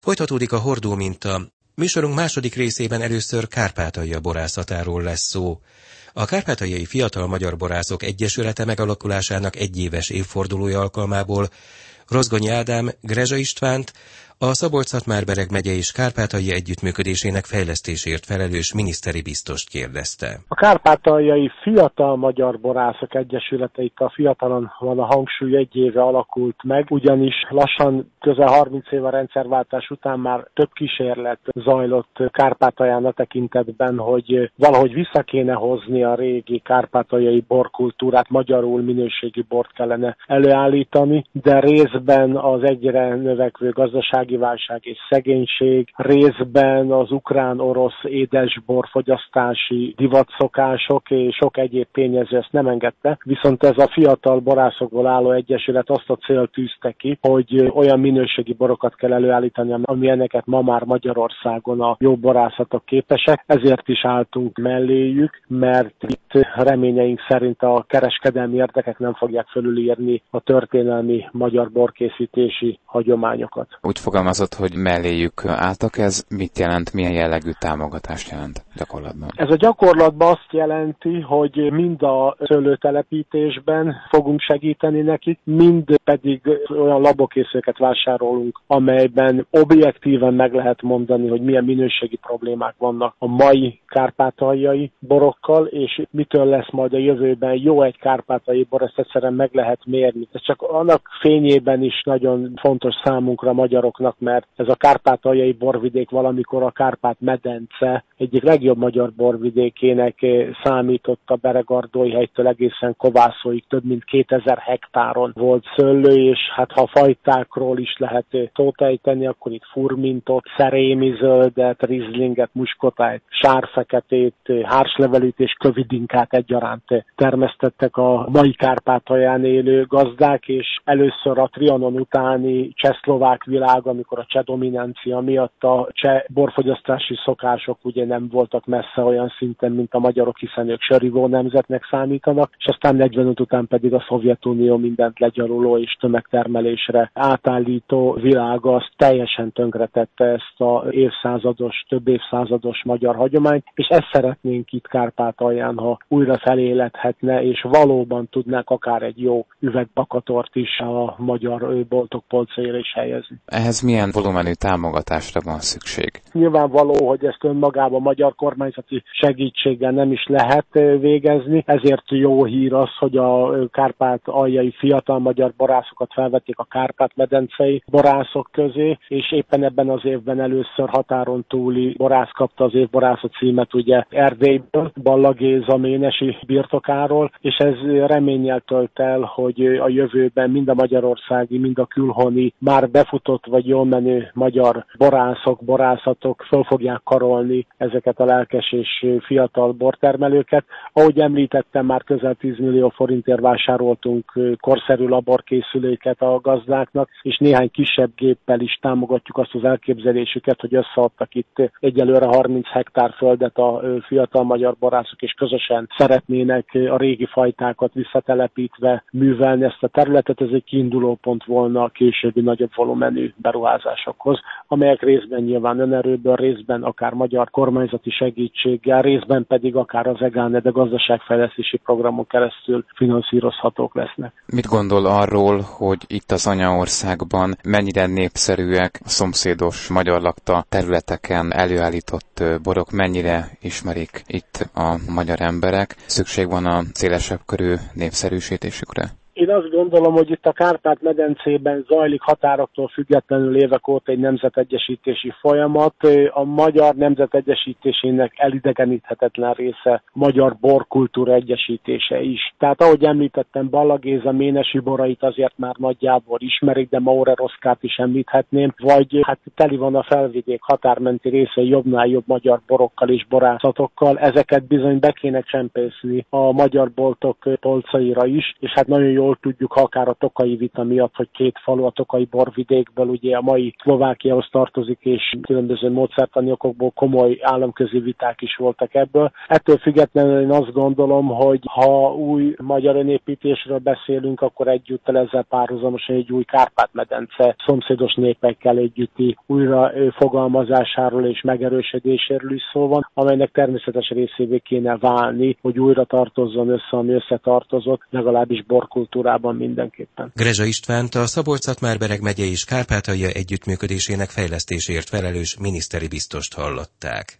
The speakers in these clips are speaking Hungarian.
Folytatódik a hordó minta. Műsorunk második részében először Kárpátalja borászatáról lesz szó. A Kárpátaljai Fiatal Magyar Borászok Egyesülete megalakulásának egyéves évfordulója alkalmából Rozgonyi Ádám Grezsa Istvánt, a Szabolcs-Szatmár-Bereg megye és Kárpátalja együttműködésének fejlesztésért felelős miniszteri biztost kérdezte. A Kárpátaljai Fiatal Magyar Borászok Egyesülete, itt a fiatalon van a hangsúly, egy éve alakult meg, ugyanis lassan közel 30 év a rendszerváltás után már több kísérlet zajlott Kárpátalján a tekintetben, hogy valahogy vissza kéne hozni a régi kárpátaljai borkultúrát, magyarul minőségi bort kellene előállítani, de részben az egyre növekvő gazdasági válság és szegénység, részben az ukrán-orosz édesbor fogyasztási divatszokások és sok egyéb tényező ezt nem engedte, viszont ez a fiatal borászokból álló egyesület azt a célt tűzte ki, hogy olyan minőségi borokat kell előállítani, amilyeneket ma már Magyarországon a jó borászatok képesek, ezért is álltunk melléjük, mert itt reményeink szerint a kereskedelmi érdekek nem fogják fölülírni a történelmi magyar borkészítési hagyományokat. Úgy fogalmazott, hogy melléjük álltak, ez mit jelent, milyen jellegű támogatást jelent gyakorlatban? Ez a gyakorlatban azt jelenti, hogy mind a szőlőtelepítésben fogunk segíteni nekik, mind pedig olyan labokészleteket vásárolunk, amelyben objektíven meg lehet mondani, hogy milyen minőségi problémák vannak a mai kárpátaljai borokkal, és mitől lesz majd a jövőben jó egy kárpátaljai bor, ezt egyszerűen meg lehet mérni. Ez csak annak fényében is nagyon fontos számunkra, magyaroknak, mert ez a kárpátaljai borvidék valamikor a Kárpát-medence egyik legjobb magyar borvidékének számított, a Beregardói hegytől egészen Kovászóig több mint 2000 hektáron volt szőlő, és hát ha fajtákról is lehet szót ejteni, akkor itt furmintot, szerémi zöldet, rizlinget, muskotájt, sárfeketét, hárslevelűt és kövidinkát egyaránt termesztettek a mai Kárpátalján élő gazdák, és először a Trianon utáni csehszlovák világ, amikor a cseh dominancia miatt a cseh borfogyasztási szokások ugye nem voltak messze olyan szinten, mint a magyarok, hiszen ők sörivó nemzetnek számítanak, és aztán 45 után pedig a Szovjetunió mindent legyaluló és tömegtermelésre átállító világa azt teljesen tönkretette ezt a több évszázados magyar hagyományt, és ezt szeretnénk itt Kárpátalján, ha újra feléledhetne, és valóban tudnák akár egy jó üvegbakatort is a magyar boltok polcaira is helyezni. Ehhez milyen volumenű támogatásra van szükség? Nyilvánvaló, hogy ezt önmagában magyar kormányzati segítséggel nem is lehet végezni, ezért jó hír az, hogy a kárpátaljai fiatal magyar borászokat felvették a Kárpát-medencei borászok közé, és éppen ebben az évben először határon túli borász kapta az év borászat címet ugye Erdélyből, Balla Géza ménesi birtokáról, és ez reménnyel tölt el, hogy a jövőben mind a magyarországi, mind a külhoni már befutott vagy jól menő magyar borászatok föl fogják karolni ezeket a lelkes és fiatal bortermelőket. Ahogy említettem, már közel 10 millió forintért vásároltunk korszerű laborkészüléket a gazdáknak, és néhány kisebb géppel is támogatjuk azt az elképzelésüket, hogy összeadtak itt egyelőre 30 hektár földet a fiatal magyar borászok, és közösen szeretnének a régi fajtákat visszatelepítve művelni ezt a területet. Ez egy kiindulópont volna a későbbi nagyobb volumenű beruházásokhoz, amelyek részben nyilván önerőből, részben akár magyar kormányzati segítséggel, részben pedig akár az EGANE, de gazdaságfejlesztési programon keresztül finanszírozhatók lesznek. Mit gondol arról, hogy itt az anyaországban mennyire népszerűek a szomszédos magyar lakta területeken előállított borok, mennyire ismerik itt a magyar emberek? Szükség van a szélesebb körű népszerűsítésükre? Én azt gondolom, hogy itt a Kárpát-medencében zajlik határoktól függetlenül évek óta egy nemzetegyesítési folyamat. A magyar nemzetegyesítésének elidegeníthetetlen része magyar borkultúra egyesítése is. Tehát ahogy említettem, Balla Géza ménesi borait azért már nagyjából ismerik, de Maurer Oszkárt is említhetném, vagy hát teli van a felvidék határmenti része jobbnál jobb magyar borokkal és borászatokkal. Ezeket bizony be kéne csempészni a magyar boltok polcaira is, és hát nagyon jó jól tudjuk, akár a tokaji vita miatt, hogy két falu a tokaji borvidékből, ugye a mai Szlovákiához tartozik, és különböző módszertani okokból komoly államközi viták is voltak ebből. Ettől függetlenül én azt gondolom, hogy ha új magyar önépítésről beszélünk, akkor egyúttal ezzel párhuzamosan egy új Kárpát-medence szomszédos népekkel együtti újra fogalmazásáról és megerősödéséről is szó van, amelynek természetes részévé kéne válni, hogy újra tartozzon össze, ami összetartozott, legalábbis borkultúrában mindenképpen. Grezsa Istvánt, a Szabolcs-Szatmár-Bereg megye és Kárpátalja együttműködésének fejlesztéséért felelős miniszteri biztost hallották.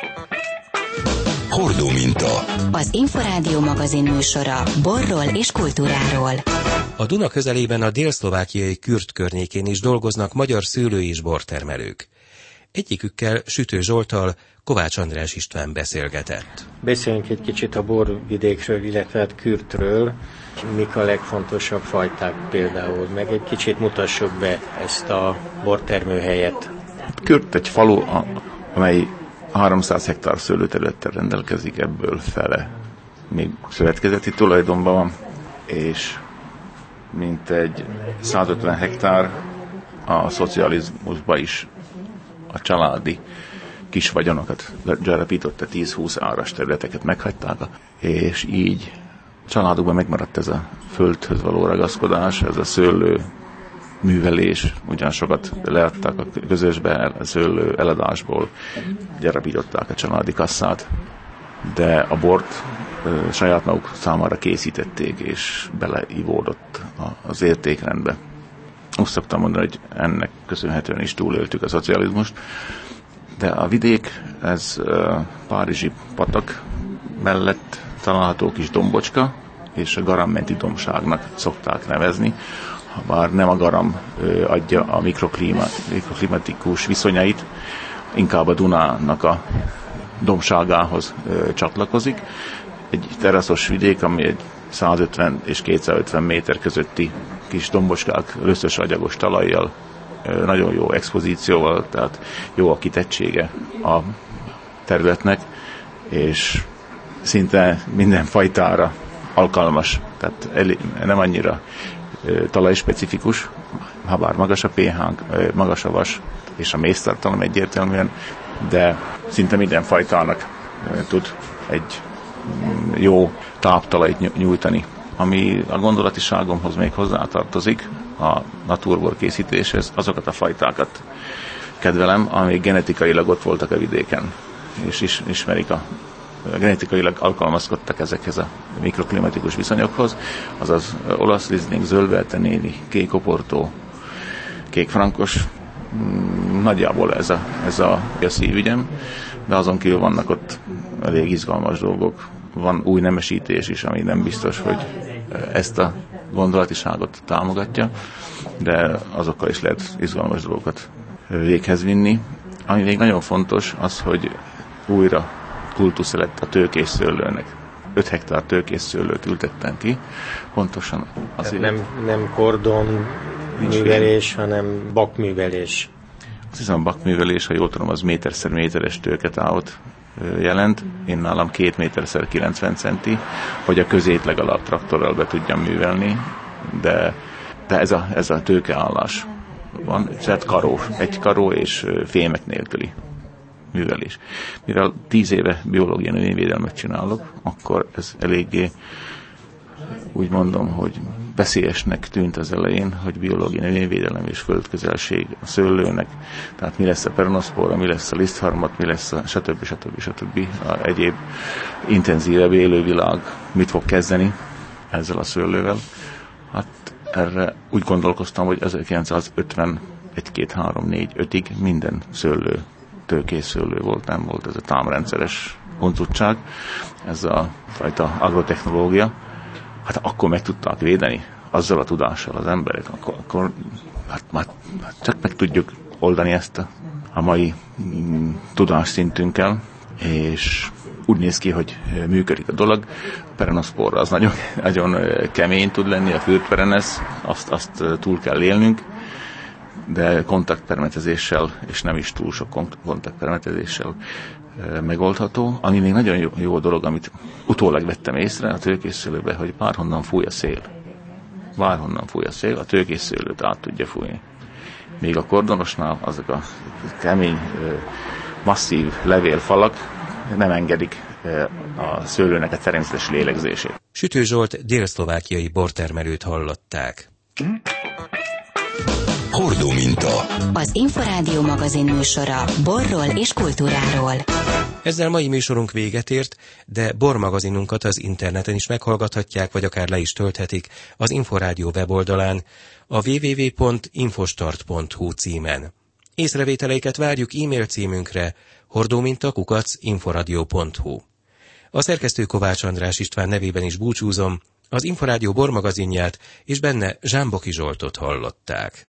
Hordó minta. Az Inforádió magazin műsora borról és kultúráról. A Duna közelében a délszlovákiai Kürt környékén is dolgoznak magyar szőlő- és bortermelők. Egyikükkel, Sütő Zsolttal, Kovács András István beszélgetett. Beszéljünk egy kicsit a borvidékről, illetve Kürtről. Mik a legfontosabb fajták például, meg egy kicsit mutassuk be ezt a bortermőhelyet. Kürt egy falu, amely 300 hektár szőlőterülettel rendelkezik, ebből fele még szövetkezeti tulajdonban van, és mintegy 150 hektár a szocializmusban is a családi kis vagyonokat gyarapította, 10-20 áras területeket meghagyták, és így családokban megmaradt ez a földhöz való ragaszkodás, ez a szőlő művelés, ugyan sokat leadtak a közösbe, a szőlő eladásból gyarapították a családi kasszát, de a bort saját maguk számára készítették, és beleivódott az értékrendbe. Úgy szoktam mondani, hogy ennek köszönhetően is túléltük a szocializmust, de a vidék, ez párizsi patak mellett található kis dombocska, és a Garam menti dombságnak szokták nevezni, bár nem a Garam adja a mikroklimatikus viszonyait, inkább a Dunának a dombságához csatlakozik. Egy teraszos vidék, ami egy 150 és 250 méter közötti kis dombocskák löszös agyagos talajjal, nagyon jó expozícióval, tehát jó a kitettsége a területnek, és szinte minden fajtára alkalmas, tehát nem annyira talajspecifikus, ha bár magas a pH-nk, magas a vas és a méztartalom egyértelműen, de szinte minden fajtának tud egy jó táptalajt nyújtani. Ami a gondolatiságomhoz még hozzátartozik, a naturbor készítéshez, azokat a fajtákat kedvelem, amik genetikailag ott voltak a vidéken, és ismerik genetikailag alkalmazkodtak ezekhez a mikroklimatikus viszonyokhoz, azaz olasz rizling, zöldveltenéni, kék oportó, kék frankos, nagyjából ez a szívügyem, de azon kívül vannak ott elég izgalmas dolgok. Van új nemesítés is, ami nem biztos, hogy ezt a gondolatiságot támogatja, de azokkal is lehet izgalmas dolgokat véghez vinni. Ami még nagyon fontos, az, hogy újra kultusz lett a tőkészszőlőnek. 5 hektár tőkészszőlőt ültettem ki, pontosan azért. Nem kordon művelés, hanem bakművelés. Azt hiszem, a bakművelés, ha jól tudom, az méterszer méteres tőketávot jelent. Én nálam 2 méterszer 90 centi, hogy a közét legalább traktorral be tudjam művelni, de ez a tőkeállás van. Egy karó és fémek nélküli művelés. Mivel 10 éve biológiai növényvédelmet csinálok, akkor ez eléggé, úgy mondom, hogy veszélyesnek tűnt az elején, hogy biológiai növényvédelem és földközelség a szőlőnek, tehát mi lesz a peronoszpóra, mi lesz a lisztharmat, mi lesz a stb. A egyéb intenzívebb élővilág mit fog kezdeni ezzel a szőlővel. Hát erre úgy gondolkoztam, hogy 1950 1-2-3-4-5-ig minden szőlő tőkészszőlő volt, nem volt ez a támrendszeres huncutság, ez a fajta agrotechnológia. Hát akkor meg tudták védeni azzal a tudással az emberek, akkor hát csak meg tudjuk oldani ezt a mai tudásszintünkkel, és úgy néz ki, hogy működik a dolog. A peronoszpóra az nagyon, nagyon kemény tud lenni, a fürtperenesz, azt túl kell élnünk, de kontaktpermetezéssel, és nem is túl sok kontaktpermetezéssel megoldható. Ami még nagyon jó dolog, amit utólag vettem észre a tőkészszőlőben, hogy bárhonnan fúj a szél. bárhonnan fúj a szél, a tőkés szőlőt át tudja fújni. Míg a kordonosnál azok a kemény, masszív levélfalak nem engedik a szőlőnek a természetes lélegzését. Sütő Zsolt délszlovákiai bortermelőt hallották. Hordóminta. Az Inforádió magazin műsora borról és kultúráról. Ezzel mai műsorunk véget ért, de bormagazinunkat az interneten is meghallgathatják, vagy akár le is tölthetik az Inforádió weboldalán, a www.infostart.hu címen. Észrevételeiket várjuk e-mail címünkre hordóminta@inforadio.hu. A szerkesztő Kovács András István nevében is búcsúzom, az Inforádió bormagazinját és benne Zsámboki Zsoltot hallották.